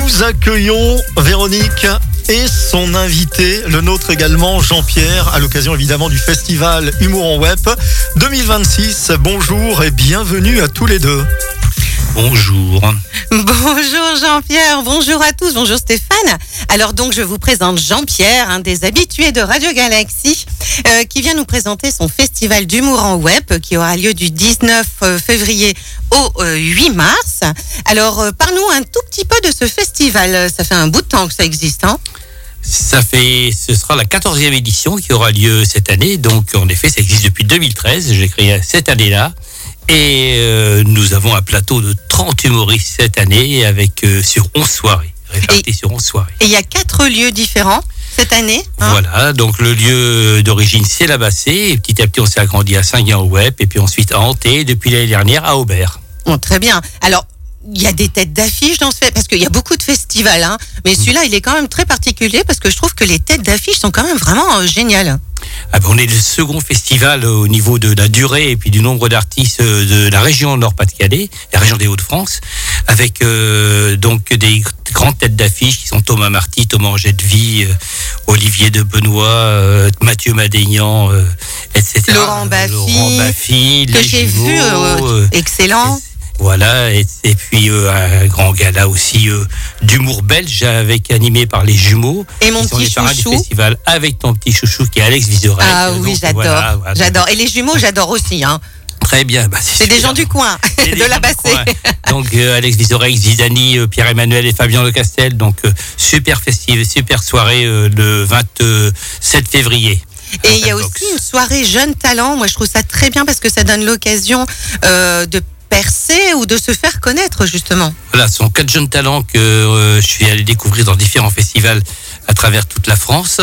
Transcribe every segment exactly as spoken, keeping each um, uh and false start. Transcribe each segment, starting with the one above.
Nous accueillons Véronique et son invité, le nôtre également, Jean-Pierre, à l'occasion évidemment du festival Humour en Web deux mille vingt-six. Bonjour et bienvenue à tous les deux. Bonjour. Bonjour Jean-Pierre, bonjour à tous, bonjour Stéphane. Alors donc je vous présente Jean-Pierre, un des habitués de Radio Galaxy, euh, qui vient nous présenter son festival d'humour en web qui aura lieu du dix-neuf février au euh, huit mars. Alors euh, parle-nous un tout petit peu de ce festival, ça fait un bout de temps que ça existe, hein? Ça fait, ce sera la quatorzième édition qui aura lieu cette année, donc en effet ça existe depuis deux mille treize, j'ai créé cette année-là. Et euh, nous avons un plateau de trente humoristes cette année avec euh, sur onze soirées, réparties sur onze soirées. Et il y a quatre lieux différents cette année, hein? Voilà, donc le lieu d'origine c'est la Bassée, et petit à petit on s'est agrandi à Saint-Guin-au-Web, et puis ensuite à Hanté, et depuis l'année dernière à Aubert. Bon, très bien. Alors, il y a des têtes d'affiche dans ce fait, parce qu'il y a beaucoup de festivals, hein, mais celui-là il est quand même très particulier parce que je trouve que les têtes d'affiche sont quand même vraiment euh, géniales. Ah ben on est le second festival au niveau de la durée et puis du nombre d'artistes de la région Nord-Pas-de-Calais, la région des Hauts-de-France, avec euh, donc des grandes têtes d'affiche qui sont Thomas Marty, Thomas Angèdevie, euh, Olivier de Benoît, euh, Mathieu Madénian, euh, et cetera. Laurent Baffy, Laurent Baffy que j'ai Jumeaux, vu, euh, euh, excellent. Voilà, et, et puis euh, un grand gala aussi euh, d'humour belge avec animé par les jumeaux. Et mon petit chouchou. Du festival avec ton petit chouchou qui est Alex Vizorek. Ah oui, donc, j'adore, voilà, voilà. j'adore. Et les jumeaux, j'adore aussi, hein. Très bien. Bah, c'est, c'est des gens du coin, de la Bassée. Donc euh, Alex Vizorek, Zidani, euh, Pierre-Emmanuel et Fabien Lecastel. Donc euh, super festival, super soirée euh, le vingt-sept février. Et il y a aussi une soirée jeunes talents. Moi, je trouve ça très bien parce que ça donne l'occasion euh, de percer ou de se faire connaître, justement. Voilà, ce sont quatre jeunes talents que euh, je suis allé découvrir dans différents festivals à travers toute la France,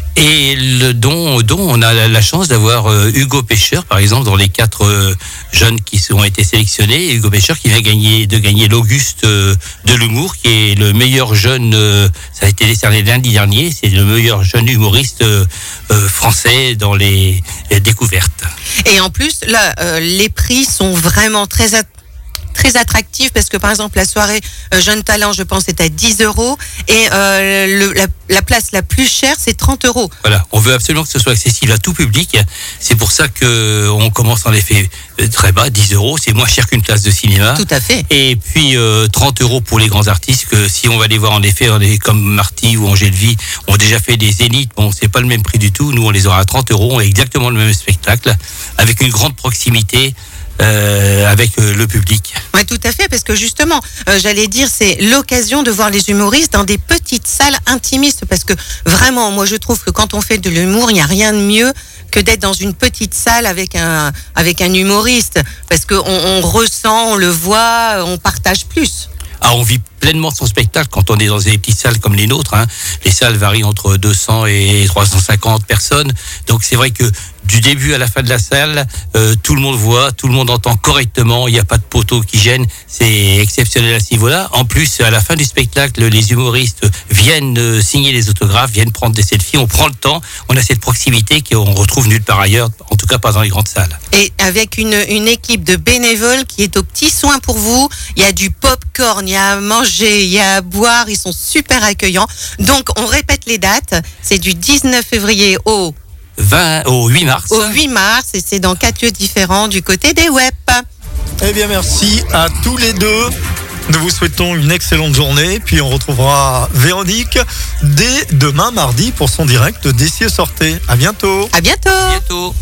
et le, dont, dont on a la, la chance d'avoir euh, Hugo Pêcheur, par exemple, dans les quatre euh, jeunes qui ont été sélectionnés. Et Hugo Pêcheur qui vient gagner, de gagner l'Auguste euh, de l'humour, qui est le meilleur jeune, euh, ça a été décerné lundi dernier, c'est le meilleur jeune humoriste euh, euh, français dans les, les découvertes. Et en plus, là, euh, les prix sont vraiment très at- très attractif parce que par exemple la soirée euh, Jeune Talent, je pense, est à dix euros et euh, le, la, la place la plus chère c'est trente euros. Voilà, on veut absolument que ce soit accessible à tout public. C'est pour ça que on commence en effet très bas, dix euros, c'est moins cher qu'une place de cinéma. Tout à fait. Et puis euh, trente euros pour les grands artistes, que si on va les voir en effet, comme Marty ou Angèdevie ont déjà fait des zéniths, bon c'est pas le même prix du tout, nous on les aura à trente euros, on a exactement le même spectacle, avec une grande proximité. Euh, avec euh, le public. Oui, tout à fait, parce que justement, euh, j'allais dire, c'est l'occasion de voir les humoristes dans des petites salles intimistes, parce que vraiment, moi je trouve que quand on fait de l'humour, il n'y a rien de mieux que d'être dans une petite salle avec un, avec un humoriste, parce qu'on on ressent, on le voit, on partage plus. Ah, on vit pleinement son spectacle quand on est dans des petites salles comme les nôtres, hein. Les salles varient entre deux cents et trois cent cinquante personnes. Donc c'est vrai que du début à la fin de la salle, euh, tout le monde voit, tout le monde entend correctement, il n'y a pas de poteau qui gêne, c'est exceptionnel à ce niveau-là. En plus, à la fin du spectacle, les humoristes viennent euh, signer les autographes, viennent prendre des selfies, on prend le temps, on a cette proximité qu'on retrouve nulle part ailleurs, en tout cas pas dans les grandes salles. Et avec une, une équipe de bénévoles qui est aux petits soins pour vous, il y a du pop-corn, il y a à manger, il y a à boire, ils sont super accueillants. Donc on répète les dates, c'est du dix-neuf février au vingt, au huit mars. Au huit mars, et c'est dans quatre lieux différents du côté des web. Eh bien, merci à tous les deux. Nous vous souhaitons une excellente journée. Puis on retrouvera Véronique dès demain mardi pour son direct d'Essier Sortez. À bientôt. À bientôt. À bientôt.